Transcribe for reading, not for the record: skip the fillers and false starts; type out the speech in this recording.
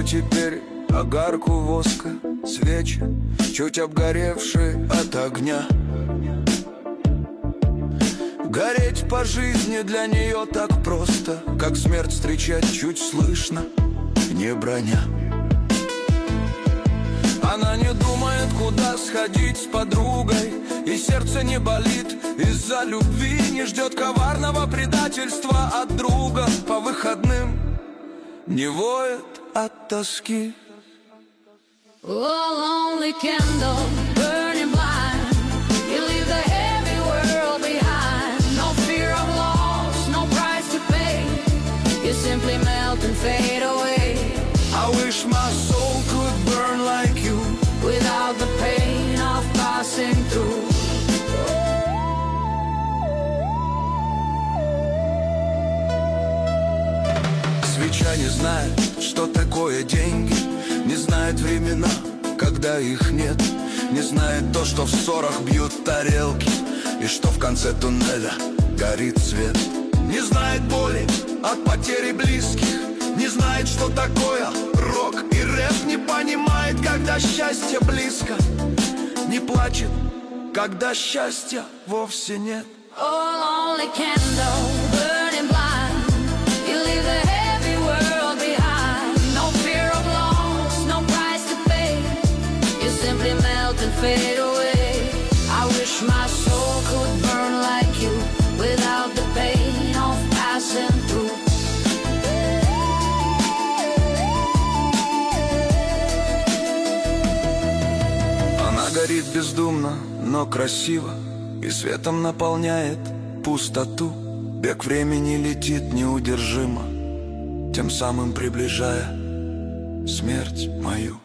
теперь огарку воска, свечи, чуть обгоревшие от огня. Гореть по жизни для нее так просто, как смерть встречать чуть слышно, не броня. Она не думает, куда сходить с подругой, и сердце не болит из-за любви, не ждет коварного предательства от друга. По выходным не воет от тоски. Oh, lonely candle, burning blind. You leave the heavy world behind. No fear of loss, no price to pay. You simply melt and fade away. I wish my soul could burn like you, without the pain of passing through. Свеча не знает, что такое деньги, не знает времена, когда их нет, не знает то, что в ссорах бьют тарелки, и что в конце туннеля горит свет. Не знает боли от потери близких, не знает, что такое рок и рэп, не понимает, когда счастье близко, не плачет, когда счастья вовсе нет. Oh, lonely candle, burning blind. You leave the heavy world behind. No fear of loss, no price to pay. You simply melt and fade away. I wish my soul could burn like you, without the pain of passing through. Она горит бездумно, но красиво, и светом наполняет пустоту. Бег времени летит неудержимо, тем самым приближая смерть мою.